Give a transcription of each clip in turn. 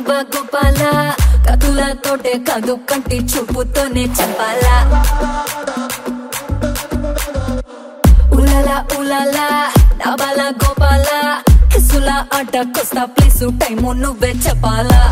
నామువ్వ గోపాల కతులతోటే కాదు కంటి చూపుతోనే చంపాలా ఉలాలా ఉలాలా నాబాల గోపాల కిసుల ఆటకొస్తా ప్లేసు టైము నువ్వే చెప్పాలా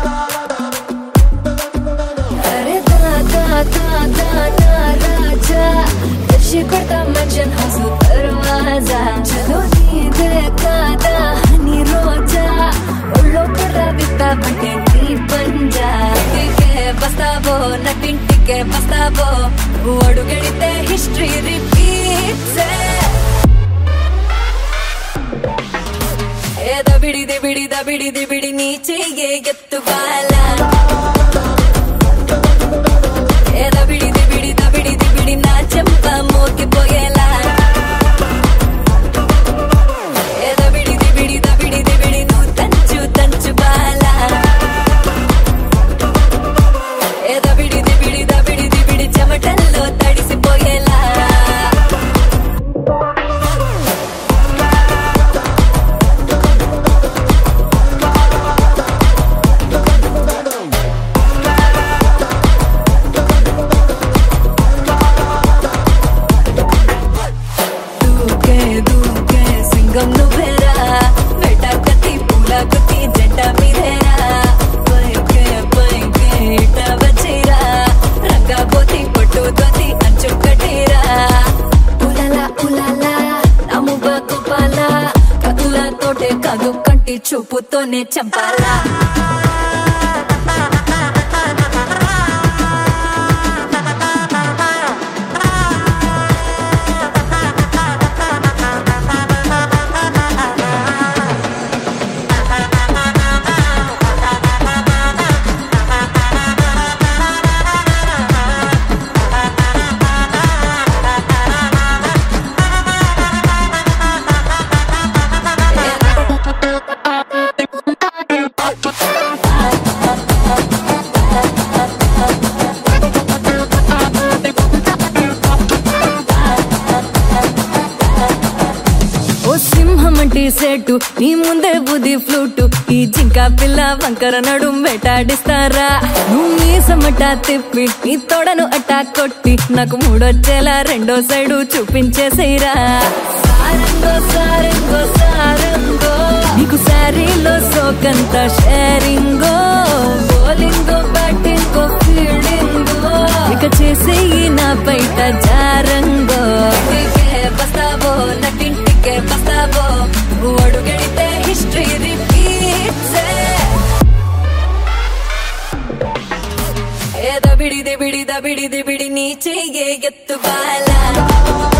అరే దాదా దాదా రాజా దర్శి కొడతా మెన్షన్ హౌస్ దర్వాజా చలో నీదే కాదా హనీ రోజా ఒళ్ళో పడ్డ బిత్తాబంటే నీ పంజా ఇంటికే బస్తావో నటింటికే బస్తావో అడుగడితే హిస్టరీ రిపీట్స్ ఏ దబిడి నీ చెయ్యే ఎత్తువాలా ఏ దబిడి నా చెంప మోగిపోయేలా ఏ దబిడి నువ్వు తంచు బాలా ఏ దబిడి చెమటల్లో తడిసిపోయేలా సింగం నువ్వేరా వేట కత్తి పూల గుత్తి జంట మీరేరా పైకే ఇట వచ్చేరా రంగా పోతి పొట్టు దోతి అంచు కట్టేరా ఉలాలా ఉలాలా నామువ్వ గోపాల కతులతోటే కాదు కంటి చూపుతోనే చంపాలా సెట్టు నీ ముందే బుద్ధి ఫ్లూటు ఈ జింక పిల్ల వంకర నడుం వేటాడిస్తారా నువ్వు నీ సమట తిప్పి నీ తోడను అట్టా కొట్టి నాకు మూడొచ్చేలా రెండో సైడు చూపించేసేరా సారంగో సారంగో సారంగో నీకు శారీలో సోకంత షేరింగో బౌలింగో బ్యాటింగో ఫీల్డింగో ఇక చేసేయి నా బయట జారంగో బస్తావో నటింటికే బస్తావో అడుగడితే హిస్టరీ రిపీట్స్ ఏ దబిడి నీ చెయ్యే ఎత్తువాలా